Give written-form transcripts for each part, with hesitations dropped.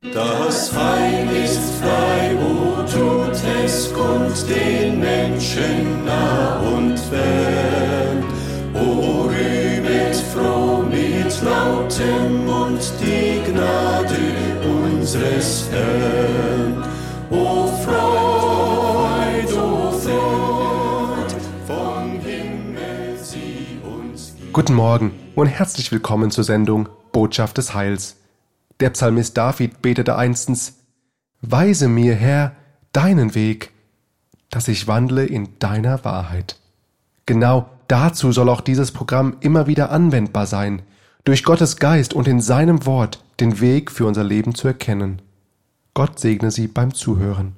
Das Heil ist frei, o tut es kund den Menschen nah und fern. O rühmet froh mit lautem Mund die Gnade unseres Herrn. O Freud, vom Himmel sie uns gibt. Guten Morgen und herzlich willkommen zur Sendung Botschaft des Heils. Der Psalmist David betete einstens: Weise mir, Herr, deinen Weg, dass ich wandle in deiner Wahrheit. Genau dazu soll auch dieses Programm immer wieder anwendbar sein, durch Gottes Geist und in seinem Wort den Weg für unser Leben zu erkennen. Gott segne Sie beim Zuhören.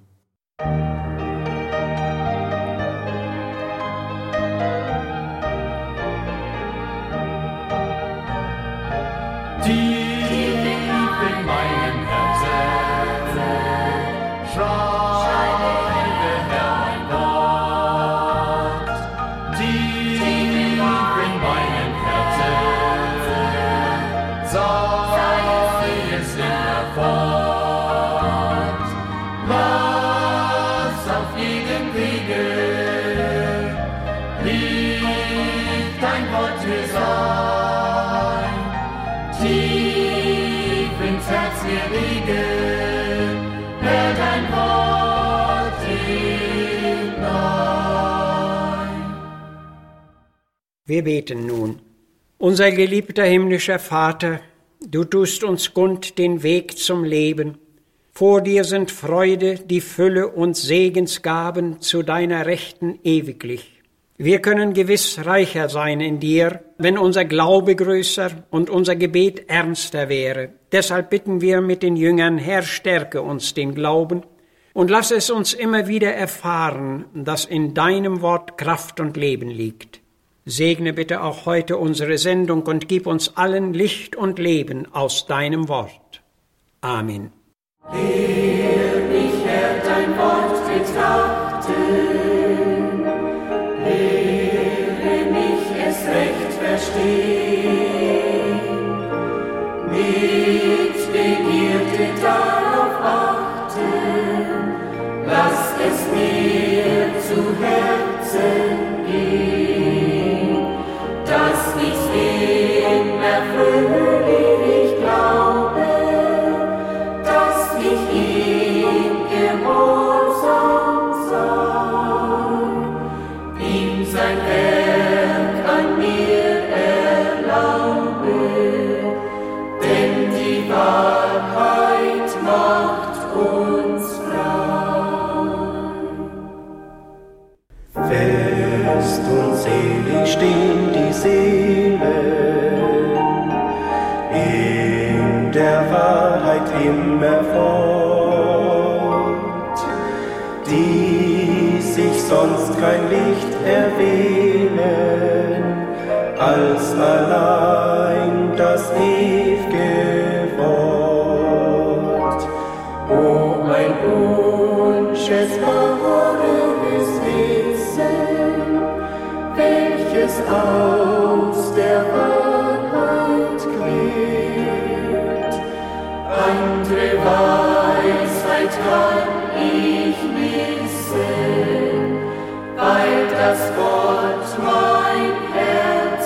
Wir beten nun. Unser geliebter himmlischer Vater, du tust uns kund den Weg zum Leben. Vor dir sind Freude, die Fülle und Segensgaben zu deiner Rechten ewiglich. Wir können gewiss reicher sein in dir, wenn unser Glaube größer und unser Gebet ernster wäre. Deshalb bitten wir mit den Jüngern: Herr, stärke uns den Glauben und lass es uns immer wieder erfahren, dass in deinem Wort Kraft und Leben liegt. Segne bitte auch heute unsere Sendung und gib uns allen Licht und Leben aus deinem Wort. Amen. Lehr mich, Herr, dein Wort betrachten. Lehre mich, es recht verstehen. Mit Begierde darauf achten. Lass es mir zu Herzen gehen. Dass ich's immer fröhlich glaube, dass ich ihm gehorsam sei, ihm sein Werk an mir erlaube, denn die Wahrheit macht uns frei. Fest und selig stehen die Seelen in der Wahrheit immerfort, die sich sonst kein Licht erwählen, als allein das ew'ge Wort. O mein Wunsch, es wahres Wissen, welches aus der Wahrheit quillt. Andere Weisheit kann ich wissen, weil das Wort mein Herz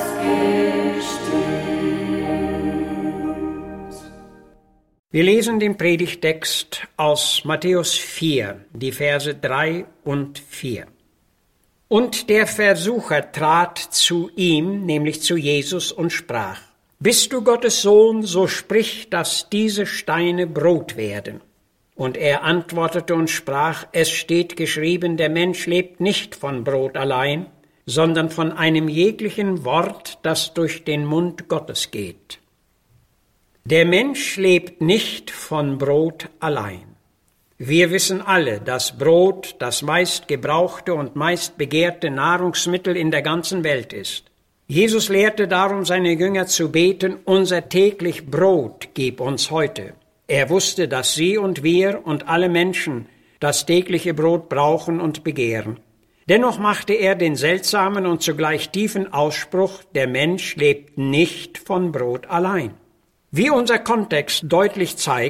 gestillt. Wir lesen den Predigtext aus Matthäus 4, die Verse 3 und 4. Und der Versucher trat zu ihm, nämlich zu Jesus, und sprach: Bist du Gottes Sohn, so sprich, dass diese Steine Brot werden. Und er antwortete und sprach: Es steht geschrieben, der Mensch lebt nicht von Brot allein, sondern von einem jeglichen Wort, das durch den Mund Gottes geht. Der Mensch lebt nicht von Brot allein. Wir wissen alle, dass Brot das meist gebrauchte und meist begehrte Nahrungsmittel in der ganzen Welt ist. Jesus lehrte darum seine Jünger zu beten: Unser täglich Brot gib uns heute. Er wusste, dass sie und wir und alle Menschen das tägliche Brot brauchen und begehren. Dennoch machte er den seltsamen und zugleich tiefen Ausspruch: Der Mensch lebt nicht von Brot allein. Wie unser Kontext deutlich zeigt,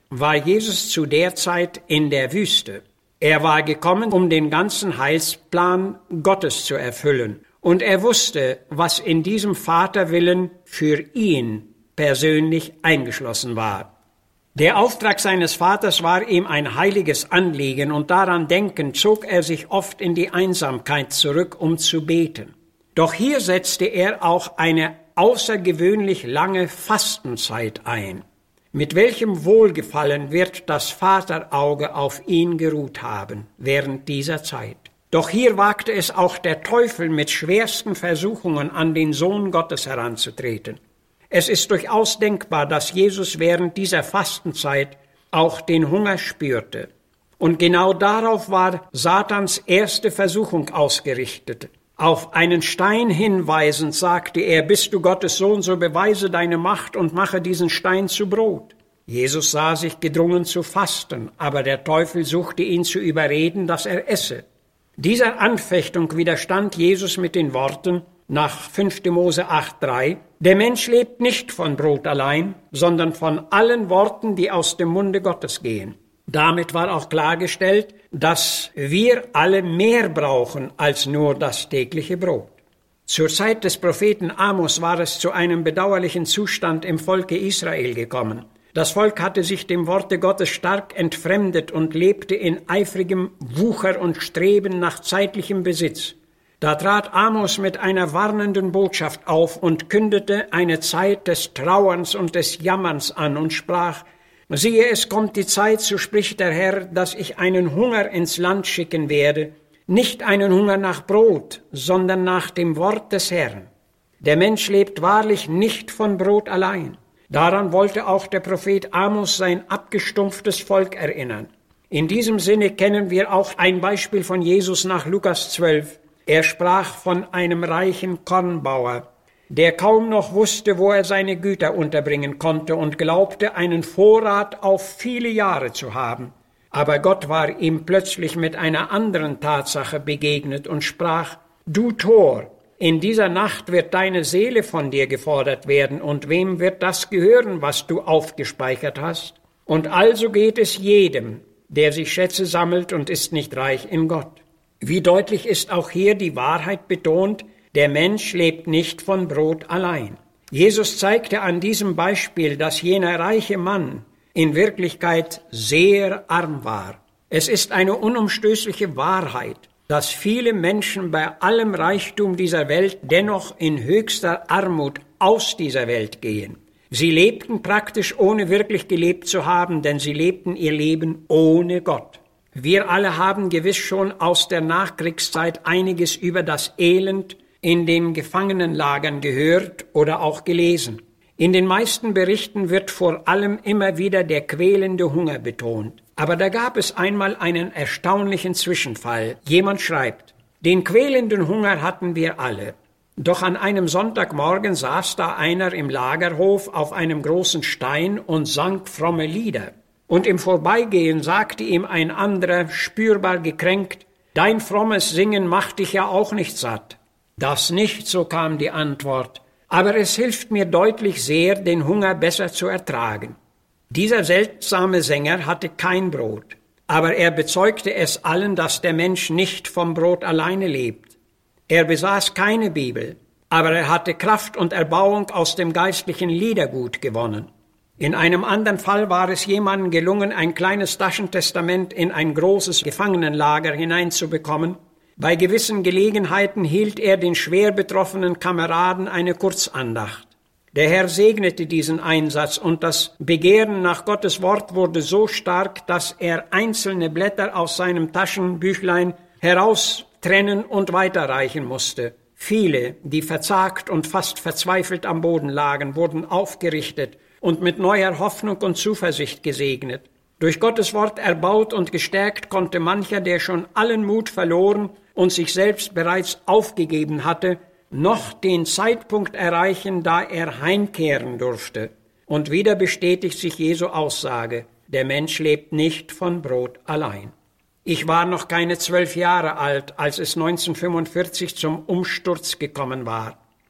war Jesus zu der Zeit in der Wüste. Er war gekommen, um den ganzen Heilsplan Gottes zu erfüllen. Und er wusste, was in diesem Vaterwillen für ihn persönlich eingeschlossen war. Der Auftrag seines Vaters war ihm ein heiliges Anliegen, und daran denkend zog er sich oft in die Einsamkeit zurück, um zu beten. Doch hier setzte er auch eine außergewöhnlich lange Fastenzeit ein. Mit welchem Wohlgefallen wird das Vaterauge auf ihn geruht haben während dieser Zeit. Doch hier wagte es auch der Teufel mit schwersten Versuchungen an den Sohn Gottes heranzutreten. Es ist durchaus denkbar, dass Jesus während dieser Fastenzeit auch den Hunger spürte. Und genau darauf war Satans erste Versuchung ausgerichtet. Auf einen Stein hinweisend sagte er, bist du Gottes Sohn, so beweise deine Macht und mache diesen Stein zu Brot. Jesus sah sich gedrungen zu fasten, aber der Teufel suchte ihn zu überreden, dass er esse. Dieser Anfechtung widerstand Jesus mit den Worten nach 5. Mose 8,3, der Mensch lebt nicht von Brot allein, sondern von allen Worten, die aus dem Munde Gottes gehen. Damit war auch klargestellt, dass wir alle mehr brauchen als nur das tägliche Brot. Zur Zeit des Propheten Amos war es zu einem bedauerlichen Zustand im Volke Israel gekommen. Das Volk hatte sich dem Worte Gottes stark entfremdet und lebte in eifrigem Wucher und Streben nach zeitlichem Besitz. Da trat Amos mit einer warnenden Botschaft auf und kündete eine Zeit des Trauerns und des Jammerns an und sprach, siehe, es kommt die Zeit, so spricht der Herr, dass ich einen Hunger ins Land schicken werde, nicht einen Hunger nach Brot, sondern nach dem Wort des Herrn. Der Mensch lebt wahrlich nicht von Brot allein. Daran wollte auch der Prophet Amos sein abgestumpftes Volk erinnern. In diesem Sinne kennen wir auch ein Beispiel von Jesus nach Lukas 12. Er sprach von einem reichen Kornbauer, der kaum noch wusste, wo er seine Güter unterbringen konnte und glaubte, einen Vorrat auf viele Jahre zu haben. Aber Gott war ihm plötzlich mit einer anderen Tatsache begegnet und sprach, du Tor, in dieser Nacht wird deine Seele von dir gefordert werden, und wem wird das gehören, was du aufgespeichert hast? Und also geht es jedem, der sich Schätze sammelt und ist nicht reich in Gott. Wie deutlich ist auch hier die Wahrheit betont, der Mensch lebt nicht von Brot allein. Jesus zeigte an diesem Beispiel, dass jener reiche Mann in Wirklichkeit sehr arm war. Es ist eine unumstößliche Wahrheit, dass viele Menschen bei allem Reichtum dieser Welt dennoch in höchster Armut aus dieser Welt gehen. Sie lebten praktisch ohne wirklich gelebt zu haben, denn sie lebten ihr Leben ohne Gott. Wir alle haben gewiss schon aus der Nachkriegszeit einiges über das Elend in den Gefangenenlagern gehört oder auch gelesen. In den meisten Berichten wird vor allem immer wieder der quälende Hunger betont. Aber da gab es einmal einen erstaunlichen Zwischenfall. Jemand schreibt, den quälenden Hunger hatten wir alle. Doch an einem Sonntagmorgen saß da einer im Lagerhof auf einem großen Stein und sang fromme Lieder. Und im Vorbeigehen sagte ihm ein anderer, spürbar gekränkt, dein frommes Singen macht dich ja auch nicht satt. Das nicht, so kam die Antwort, aber es hilft mir deutlich sehr, den Hunger besser zu ertragen. Dieser seltsame Sänger hatte kein Brot, aber er bezeugte es allen, dass der Mensch nicht vom Brot alleine lebt. Er besaß keine Bibel, aber er hatte Kraft und Erbauung aus dem geistlichen Liedergut gewonnen. In einem anderen Fall war es jemandem gelungen, ein kleines Taschentestament in ein großes Gefangenenlager hineinzubekommen. Bei gewissen Gelegenheiten hielt er den schwer betroffenen Kameraden eine Kurzandacht. Der Herr segnete diesen Einsatz und das Begehren nach Gottes Wort wurde so stark, dass er einzelne Blätter aus seinem Taschenbüchlein heraustrennen und weiterreichen musste. Viele, die verzagt und fast verzweifelt am Boden lagen, wurden aufgerichtet und mit neuer Hoffnung und Zuversicht gesegnet. Durch Gottes Wort erbaut und gestärkt konnte mancher, der schon allen Mut verloren und sich selbst bereits aufgegeben hatte, noch den Zeitpunkt erreichen, da er heimkehren durfte. Und wieder bestätigt sich Jesu Aussage, der Mensch lebt nicht von Brot allein. Ich war noch keine 12 Jahre alt, als es 1945 zum Umsturz gekommen war.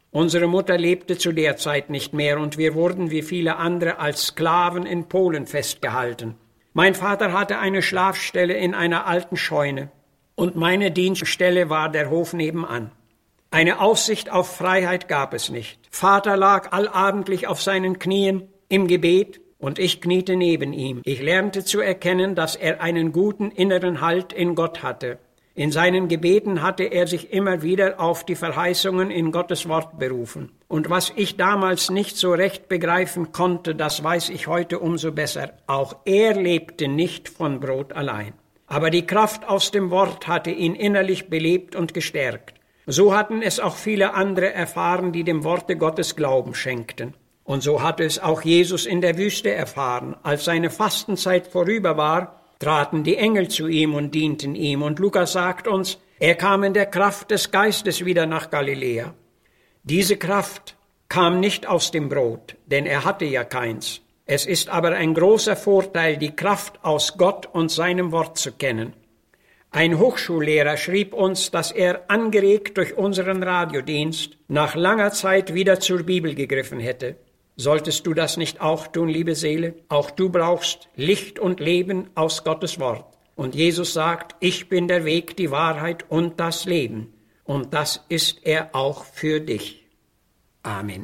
Unsere Mutter lebte zu der Zeit nicht mehr und wir wurden wie viele andere als Sklaven in Polen festgehalten. Mein Vater hatte eine Schlafstelle in einer alten Scheune und meine Dienststelle war der Hof nebenan. Eine Aussicht auf Freiheit gab es nicht. Vater lag allabendlich auf seinen Knien im Gebet und ich kniete neben ihm. Ich lernte zu erkennen, dass er einen guten inneren Halt in Gott hatte. In seinen Gebeten hatte er sich immer wieder auf die Verheißungen in Gottes Wort berufen. Und was ich damals nicht so recht begreifen konnte, das weiß ich heute umso besser. Auch er lebte nicht von Brot allein. Aber die Kraft aus dem Wort hatte ihn innerlich belebt und gestärkt. So hatten es auch viele andere erfahren, die dem Worte Gottes Glauben schenkten. Und so hatte es auch Jesus in der Wüste erfahren. Als seine Fastenzeit vorüber war, traten die Engel zu ihm und dienten ihm. Und Lukas sagt uns, er kam in der Kraft des Geistes wieder nach Galiläa. Diese Kraft kam nicht aus dem Brot, denn er hatte ja keins. Es ist aber ein großer Vorteil, die Kraft aus Gott und seinem Wort zu kennen. Ein Hochschullehrer schrieb uns, dass er, angeregt durch unseren Radiodienst, nach langer Zeit wieder zur Bibel gegriffen hätte. Solltest du das nicht auch tun, liebe Seele? Auch du brauchst Licht und Leben aus Gottes Wort. Und Jesus sagt, ich bin der Weg, die Wahrheit und das Leben. Und das ist er auch für dich. Amen.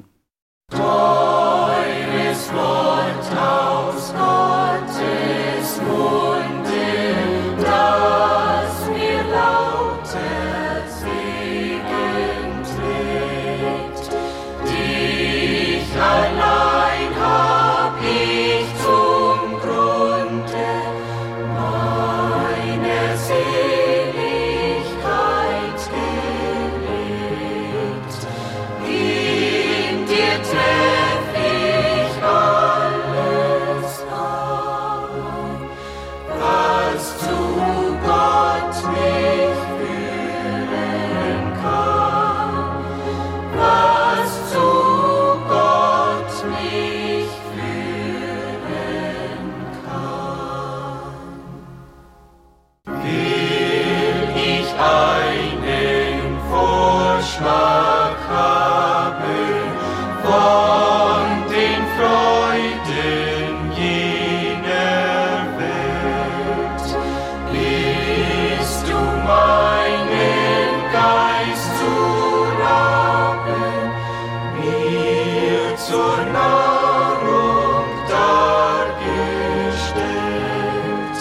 Teures Wort aus Gottes Munde, das mir lauter Segen trägt. Dich allein hab ich zum Grunde meiner Seligkeit gelegt. In dir treff ich alles ein, was zu Gott mich führen kann, was zu Gott mich führen kann. Will ich einen Vorschlag haben von den Freuden jener Welt, bist du meinen Geist zu raben, mir zur Nahrung dargestellt.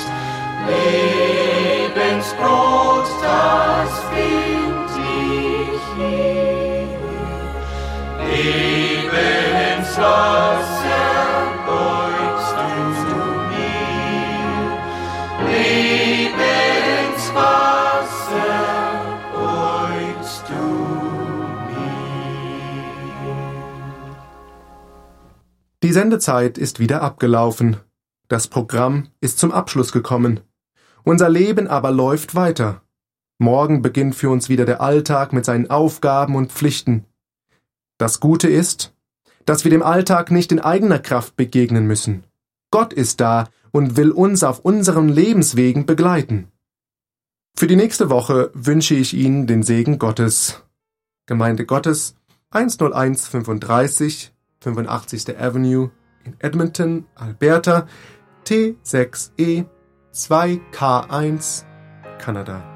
Lebensbrot, das find ich hier, Lebenswasser beugst du mir, Lebenswasser beugst du mir. Die Sendezeit ist wieder abgelaufen. Das Programm ist zum Abschluss gekommen. Unser Leben aber läuft weiter. Morgen beginnt für uns wieder der Alltag mit seinen Aufgaben und Pflichten. Das Gute ist, dass wir dem Alltag nicht in eigener Kraft begegnen müssen. Gott ist da und will uns auf unseren Lebenswegen begleiten. Für die nächste Woche wünsche ich Ihnen den Segen Gottes. Gemeinde Gottes, 10135, 85. Avenue in Edmonton, Alberta, T6E 2K1, Kanada.